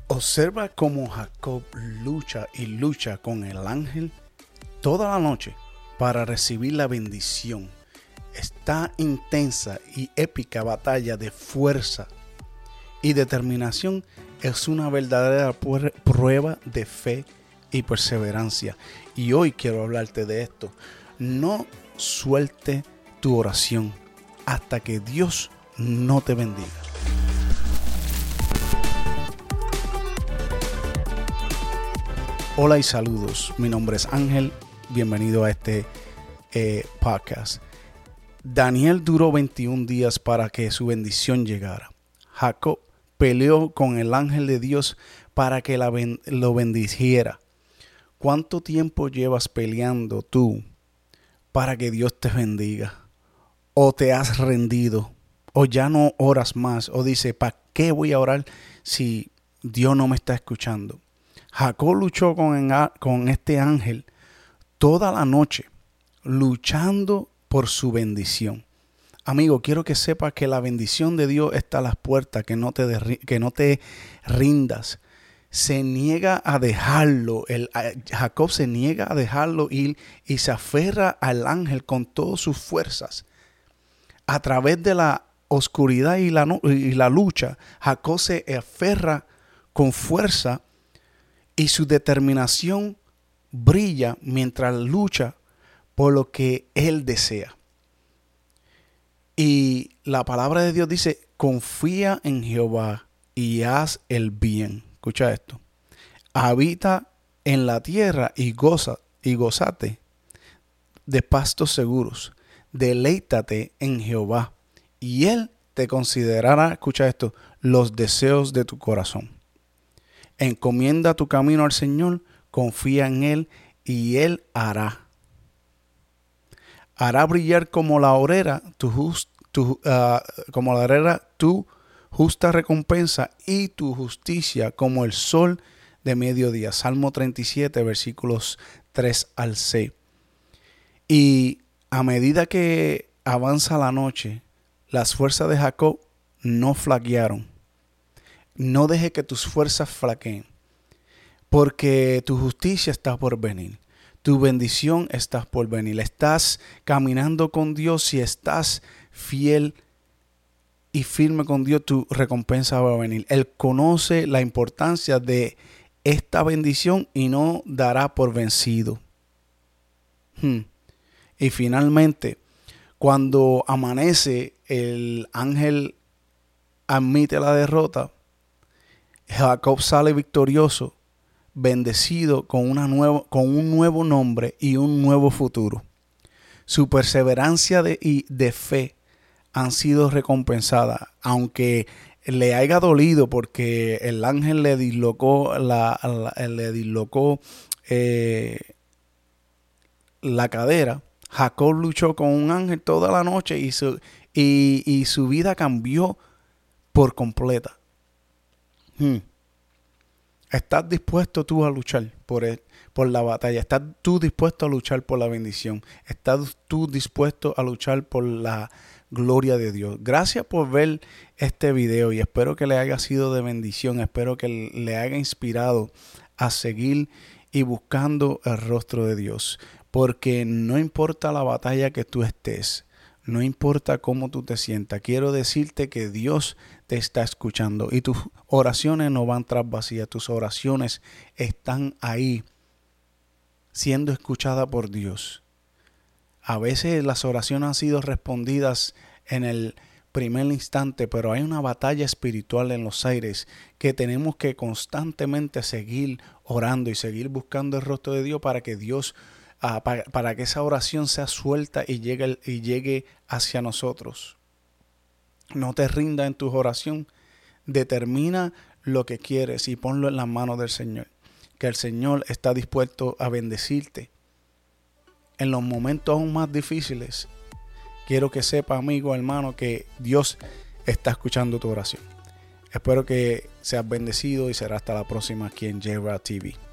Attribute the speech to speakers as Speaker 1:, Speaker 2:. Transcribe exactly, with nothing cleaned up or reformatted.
Speaker 1: Observa cómo Jacob lucha y lucha con el ángel toda la noche para recibir la bendición. Esta intensa y épica batalla de fuerza y determinación es una verdadera prueba de fe y perseverancia. Y hoy quiero hablarte de esto. No suelte tu oración hasta que Dios no te bendiga. Hola y saludos, mi nombre es Ángel, bienvenido a este eh, podcast. Daniel duró veintiún días para que su bendición llegara. Jacob peleó con el ángel de Dios para que la ben- lo bendijera. ¿Cuánto tiempo llevas peleando tú para que Dios te bendiga? ¿O te has rendido? ¿O ya no oras más? ¿O dices, ¿para qué voy a orar si Dios no me está escuchando? Jacob luchó con, con este ángel toda la noche, luchando por su bendición. Amigo, quiero que sepas que la bendición de Dios está a las puertas, que no te, derri- que no te rindas. Se niega a dejarlo, el, a, Jacob se niega a dejarlo ir y se aferra al ángel con todas sus fuerzas. A través de la oscuridad y la, y la lucha, Jacob se aferra con fuerza y su determinación brilla mientras lucha por lo que él desea. Y la palabra de Dios dice, confía en Jehová y haz el bien. Escucha esto. Habita en la tierra y goza y gozate de pastos seguros. Deleítate en Jehová y él te considerará, escucha esto, los deseos de tu corazón. Encomienda tu camino al Señor, confía en Él y Él hará. Hará brillar como la aurora tu, just, tu, uh, como la aurora tu justa recompensa y tu justicia como el sol de mediodía. Salmo treinta y siete, versículos tres al seis. Y a medida que avanza la noche, las fuerzas de Jacob no flaquearon. No deje que tus fuerzas flaqueen, porque tu justicia está por venir. Tu bendición está por venir. Estás caminando con Dios. Si estás fiel y firme con Dios, tu recompensa va a venir. Él conoce la importancia de esta bendición y no dará por vencido. Hmm. Y finalmente, cuando amanece, el ángel admite la derrota. Jacob sale victorioso, bendecido con, una nueva, con un nuevo nombre y un nuevo futuro. Su perseverancia de, y de fe han sido recompensadas, aunque le haya dolido porque el ángel le dislocó la, la, le dislocó, eh, la cadera. Jacob luchó con un ángel toda la noche y su, y, y su vida cambió por completa. Hmm. ¿Estás dispuesto tú a luchar por, el, por la batalla? ¿Estás tú dispuesto a luchar por la bendición? ¿Estás tú dispuesto a luchar por la gloria de Dios? Gracias por ver este video y espero que le haya sido de bendición. Espero que le haya inspirado a seguir y buscando el rostro de Dios. Porque no importa la batalla que tú estés, no importa cómo tú te sientas, quiero decirte que Dios te está escuchando y tus oraciones no van tras vacías, tus oraciones están ahí siendo escuchadas por Dios. A veces las oraciones han sido respondidas en el primer instante, pero hay una batalla espiritual en los aires que tenemos que constantemente seguir orando y seguir buscando el rostro de Dios para que Dios Uh, para, para que esa oración sea suelta y llegue, y llegue hacia nosotros. No te rindas en tu oración. Determina lo que quieres y ponlo en las manos del Señor. Que el Señor está dispuesto a bendecirte. En los momentos aún más difíciles, quiero que sepa, amigo, hermano, que Dios está escuchando tu oración. Espero que seas bendecido y será hasta la próxima aquí en J-Rod T V.